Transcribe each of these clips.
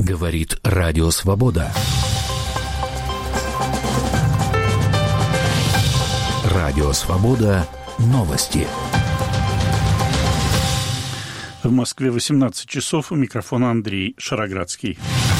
Говорит Радио Свобода. Радио Свобода. Новости. В Москве 18 часов. У микрофона Андрей Шароградский.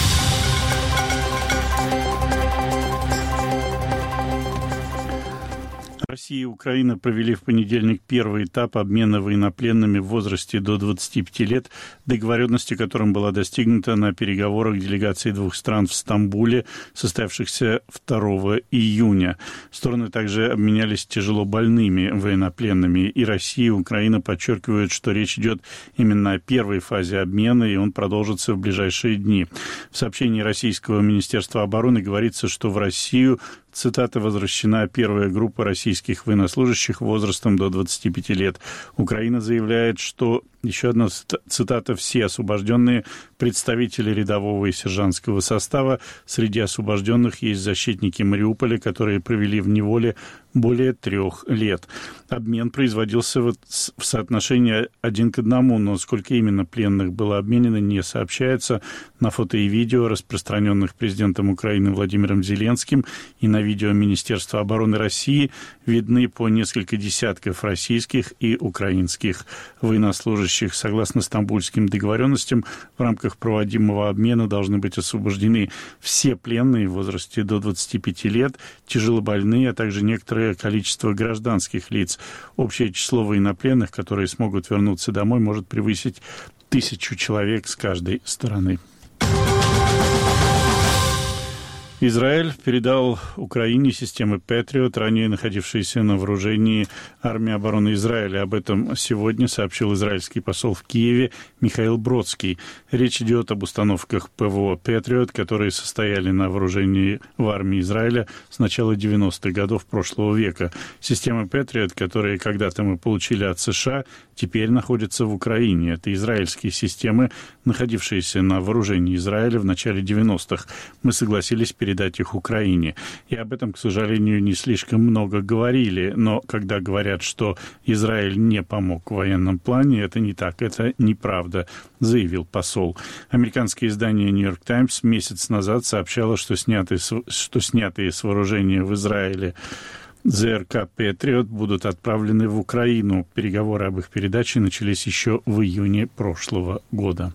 Россия и Украина провели в понедельник первый этап обмена военнопленными в возрасте до 25 лет, договоренность о котором была достигнута на переговорах делегаций двух стран в Стамбуле, состоявшихся 2 июня. Стороны также обменялись тяжело больными военнопленными, и Россия и Украина подчеркивают, что речь идет именно о первой фазе обмена, и он продолжится в ближайшие дни. В сообщении Российского Министерства обороны говорится, что в Россию, цитата, возвращена первая группа российских военнослужащих возрастом до 25 лет. Украина заявляет, что, еще одна цитата, все освобожденные представители рядового и сержантского состава. Среди освобожденных есть защитники Мариуполя, которые провели в неволе более 3 лет. Обмен производился в соотношении 1 к 1, но сколько именно пленных было обменено, не сообщается. На фото и видео, распространенных президентом Украины Владимиром Зеленским, и на видео Министерства обороны России, видны по несколько десятков российских и украинских военнослужащих. Согласно стамбульским договоренностям, в рамках проводимого обмена должны быть освобождены все пленные в возрасте до 25 лет, тяжелобольные, а также некоторое количество гражданских лиц. Общее число военнопленных, которые смогут вернуться домой, может превысить 1000 человек с каждой стороны. Израиль передал Украине системы Патриот, ранее находившиеся на вооружении армии обороны Израиля. Об этом сегодня сообщил израильский посол в Киеве Михаил Бродский. Речь идет об установках ПВО Патриот, которые состояли на вооружении в армии Израиля с начала 90-х годов прошлого века. Системы Патриот, которые когда-то мы получили от США, теперь находятся в Украине. Это израильские системы, находившиеся на вооружении Израиля в начале 90-х. Мы согласились передать их Украине. И об этом, к сожалению, не слишком много говорили. Но когда говорят, что Израиль не помог в военном плане, это не так, это неправда, заявил посол. Американское издание «Нью-Йорк Таймс» месяц назад сообщало, что снятые с вооружения в Израиле ЗРК «Патриот» будут отправлены в Украину. Переговоры об их передаче начались еще в июне прошлого года.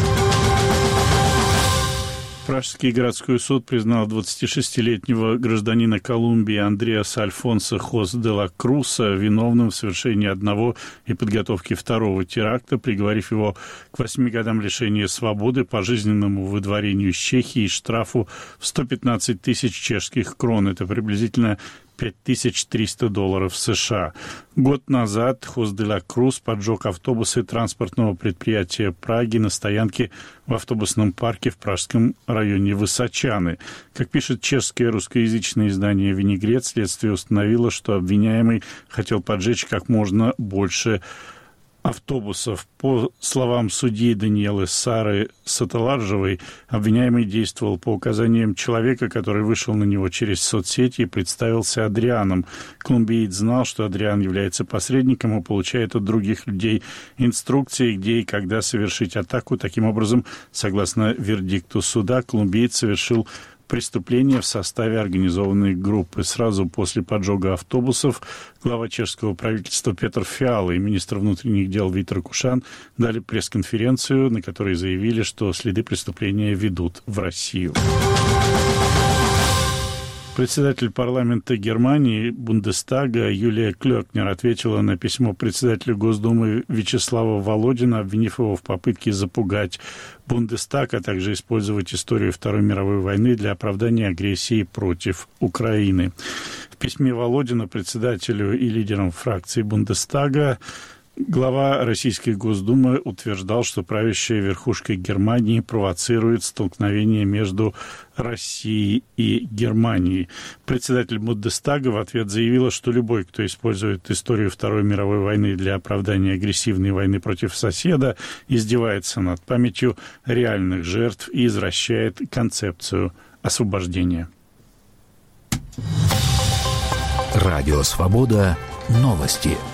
Пражский городской суд признал 26-летнего гражданина Колумбии Андреаса Альфонсо Хос де ла Круса виновным в совершении одного и подготовке второго теракта, приговорив его к 8 годам лишения свободы, пожизненному выдворению из Чехии и штрафу в 115 тысяч чешских крон. Это приблизительно $5300 США. Год назад Хос де ла Крус поджег автобусы транспортного предприятия Праги на стоянке в автобусном парке в пражском районе Высочаны. Как пишет чешское русскоязычное издание «Винегрет», следствие установило, что обвиняемый хотел поджечь как можно больше автобусов. По словам судьи Даниэлы Сары Саталаржевой, обвиняемый действовал по указаниям человека, который вышел на него через соцсети и представился Адрианом. Колумбиец знал, что Адриан является посредником и получает от других людей инструкции, где и когда совершить атаку. Таким образом, согласно вердикту суда, колумбиец совершил преступление в составе организованной группы. Сразу после поджога автобусов глава чешского правительства Петр Фиала и министр внутренних дел Витер Кушан дали пресс-конференцию, на которой заявили, что следы преступления ведут в Россию. Председатель парламента Германии Бундестага Юлия Клёкнер ответила на письмо председателя Госдумы Вячеслава Володина, обвинив его в попытке запугать Бундестаг, а также использовать историю Второй мировой войны для оправдания агрессии против Украины. В письме Володина председателю и лидерам фракции Бундестага глава Российской Госдумы утверждал, что правящая верхушка Германии провоцирует столкновение между Россией и Германией. Председатель Бундестага в ответ заявила, что любой, кто использует историю Второй мировой войны для оправдания агрессивной войны против соседа, издевается над памятью реальных жертв и извращает концепцию освобождения. Радио «Свобода». Новости.